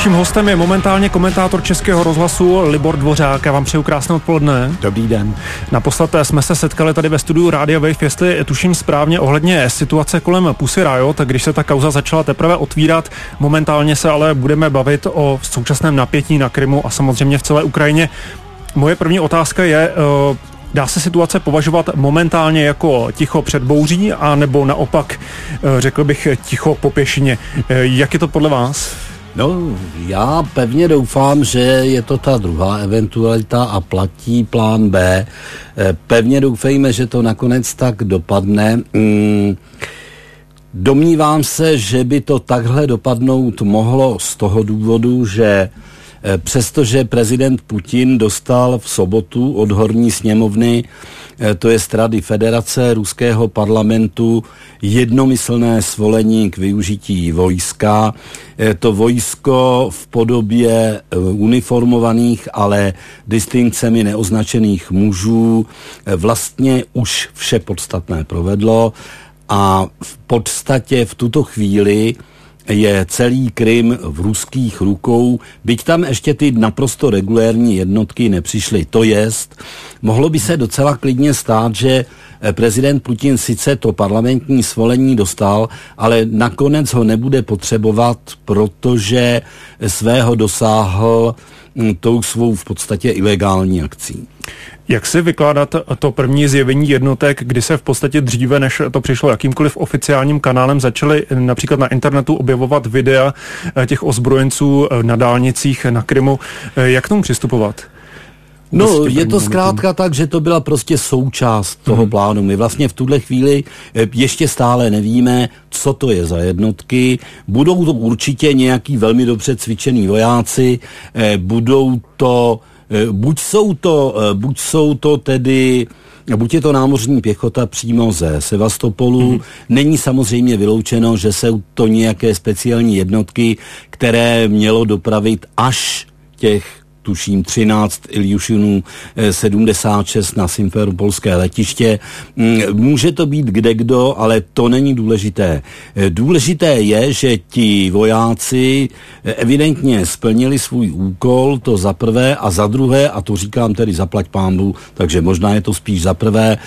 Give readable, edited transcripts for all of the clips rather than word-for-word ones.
Naším hostem je momentálně komentátor Českého rozhlasu Libor Dvořák. Já vám přeju krásné odpoledne. Dobrý den. Naposled jsme se setkali tady ve studiu Rádia Wave, jestli tuším správně, ohledně situace kolem Pussy Riot, když se ta kauza začala teprve otvírat. Momentálně se ale budeme bavit o současném napětí na Krymu a samozřejmě v celé Ukrajině. Moje první otázka je, dá se situace považovat momentálně jako ticho před bouří, anebo naopak, řekl bych, ticho po pěšině. Jak je to podle vás? No, já pevně doufám, že je to ta druhá eventualita a platí plán B. Pevně doufejme, že to nakonec tak dopadne. Domnívám se, že by to takhle dopadnout mohlo z toho důvodu, že přestože prezident Putin dostal v sobotu od horní sněmovny, to je Rady Federace ruského parlamentu, jednomyslné svolení k využití vojska. To vojsko v podobě uniformovaných, ale distinkcemi neoznačených mužů vlastně už vše podstatné provedlo a v podstatě v tuto chvíli je celý Krym v ruských rukou, byť tam ještě ty naprosto regulérní jednotky nepřišly. To jest, mohlo by se docela klidně stát, že prezident Putin sice to parlamentní svolení dostal, ale nakonec ho nebude potřebovat, protože svého dosáhl tou svou v podstatě ilegální akcí. Jak si vykládat to první zjevení jednotek, kdy se v podstatě dříve, než to přišlo jakýmkoliv oficiálním kanálem, začaly například na internetu objevovat videa těch ozbrojenců na dálnicích na Krymu? Jak k tomu přistupovat? No, je to zkrátka tak, že to byla prostě součást toho plánu. My vlastně v tuhle chvíli ještě stále nevíme, co to je za jednotky. Budou to určitě nějaký velmi dobře cvičený vojáci, budou to buď jsou to tedy, buď je to námořní pěchota přímo ze Sevastopolu, není samozřejmě vyloučeno, že jsou to nějaké speciální jednotky, které mělo dopravit až těch tuším 13 Iljušinů 76 na Simferopolské letiště. Může to být kdekdo, ale to není důležité. Důležité je, že ti vojáci evidentně splnili svůj úkol, to za prvé, a za druhé, a to říkám tedy zaplať pánbu, takže možná je to spíš za prvé,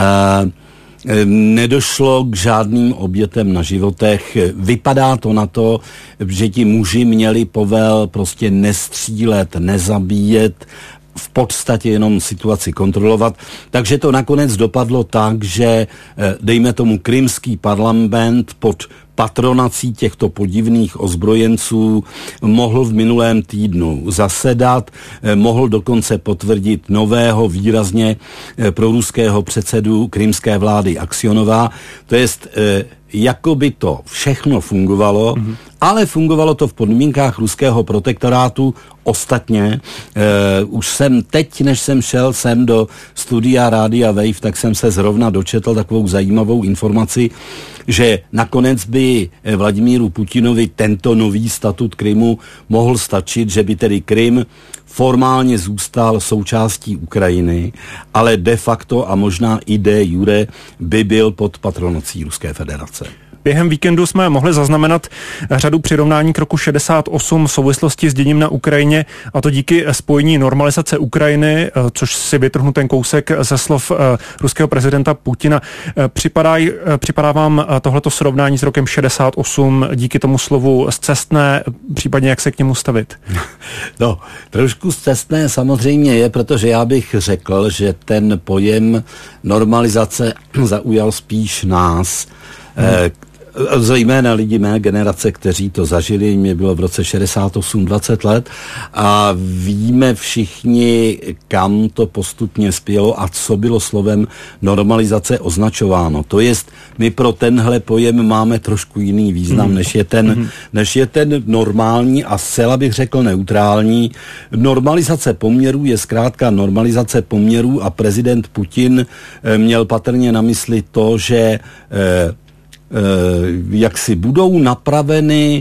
nedošlo k žádným obětem na životech. Vypadá to na to, že ti muži měli povel prostě nestřílet, nezabíjet, v podstatě jenom situaci kontrolovat. Takže to nakonec dopadlo tak, že dejme tomu krymský parlament pod patronací těchto podivných ozbrojenců mohl v minulém týdnu zasedat, mohl dokonce potvrdit nového výrazně proruského předsedu krymské vlády Aksionova. To jest, jako by to všechno fungovalo, ale fungovalo to v podmínkách ruského protektorátu. Ostatně, už jsem teď, než jsem šel sem do studia Rádia Wave, tak jsem se zrovna dočetl takovou zajímavou informaci, že nakonec by Vladimíru Putinovi tento nový statut Krymu mohl stačit, že by tedy Krym formálně zůstal součástí Ukrajiny, ale de facto a možná i de jure by byl pod patronací Ruské federace. Během víkendu jsme mohli zaznamenat řadu přirovnání k roku 68 v souvislosti s děním na Ukrajině, a to díky spojení normalizace Ukrajiny, což si vytrhnu ten kousek ze slov ruského prezidenta Putina. Připadá vám tohleto srovnání s rokem 68 díky tomu slovu scestné, případně jak se k němu stavit? No, trošku scestné samozřejmě je, protože já bych řekl, že ten pojem normalizace zaujal spíš nás, zejména lidi mé generace, kteří to zažili, mě bylo v roce 68 20 let a víme všichni, kam to postupně spělo a co bylo slovem normalizace označováno. To jest, my pro tenhle pojem máme trošku jiný význam, než je ten normální a zcela bych řekl neutrální. Normalizace poměrů je zkrátka normalizace poměrů a prezident Putin měl patrně na mysli to, že jak si budou napraveny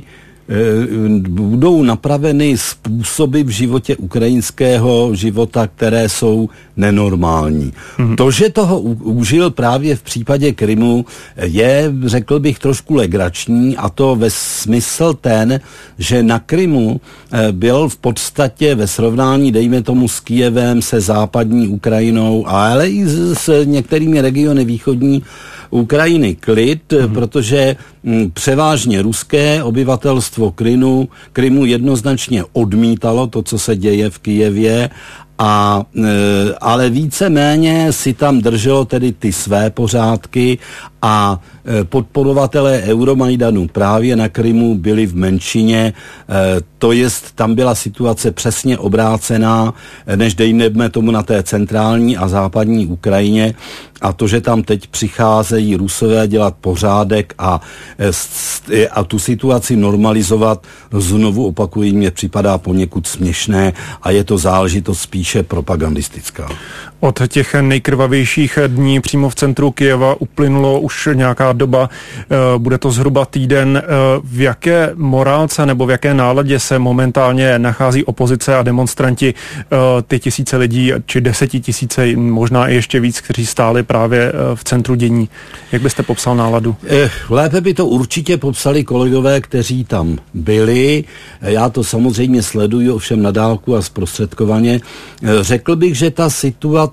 budou napraveny způsoby v životě ukrajinského života, které jsou nenormální. To, že toho užil právě v případě Krymu, je, řekl bych, trošku legrační, a to ve smysl ten, že na Krymu byl v podstatě ve srovnání, dejme tomu, s Kyjevem, se západní Ukrajinou, ale i s některými regiony východní Ukrajiny klid, protože převážně ruské obyvatelstvo Krymu jednoznačně odmítalo to, co se děje v Kyjevě, ale víceméně si tam drželo tedy ty své pořádky a podporovatelé Euromajdanu právě na Krymu byli v menšině, to jest, tam byla situace přesně obrácená, než dejme tomu na té centrální a západní Ukrajině, a to, že tam teď přicházejí Rusové dělat pořádek a tu situaci normalizovat, znovu opakuji, mně připadá poněkud směšné a je to záležitost spíše propagandistická. Od těch nejkrvavějších dní přímo v centru Kyjeva uplynulo už nějaká doba, bude to zhruba týden. V jaké morálce nebo v jaké náladě se momentálně nachází opozice a demonstranti, ty tisíce lidí, či 10 000, možná i ještě víc, kteří stáli právě v centru dění? Jak byste popsal náladu? Lépe by to určitě popsali kolegové, kteří tam byli. Já to samozřejmě sleduju, ovšem na dálku a zprostředkovaně. Řekl bych, že ta situace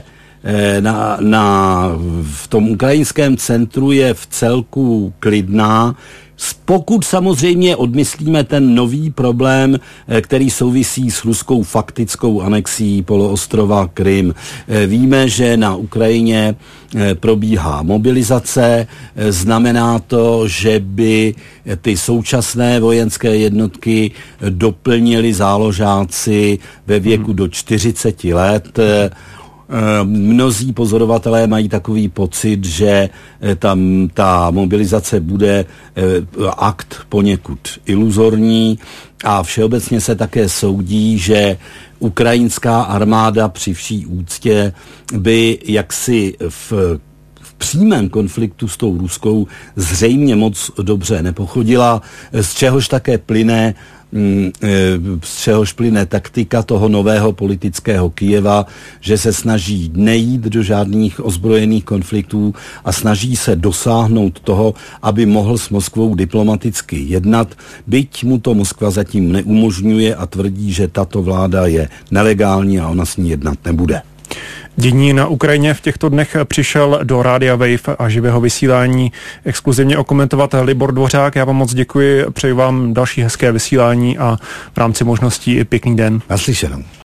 v tom ukrajinském centru je v celku klidná, pokud samozřejmě odmyslíme ten nový problém, který souvisí s ruskou faktickou anexí poloostrova Krym. Víme, že na Ukrajině probíhá mobilizace, znamená to, že by ty současné vojenské jednotky doplnili záložáci ve věku do 40 let. Mnozí pozorovatelé mají takový pocit, že tam ta mobilizace bude akt poněkud iluzorní, a všeobecně se také soudí, že ukrajinská armáda při vší úctě by jaksi v přímém konfliktu s tou ruskou zřejmě moc dobře nepochodila, z čehož plyne taktika toho nového politického Kyjeva, že se snaží nejít do žádných ozbrojených konfliktů a snaží se dosáhnout toho, aby mohl s Moskvou diplomaticky jednat, byť mu to Moskva zatím neumožňuje a tvrdí, že tato vláda je nelegální a ona s ní jednat nebude. Dění na Ukrajině v těchto dnech přišel do Rádia Wave a živého vysílání exkluzivně okomentovat Libor Dvořák. Já vám moc děkuji, přeji vám další hezké vysílání a v rámci možností i pěkný den. Naslyšenou.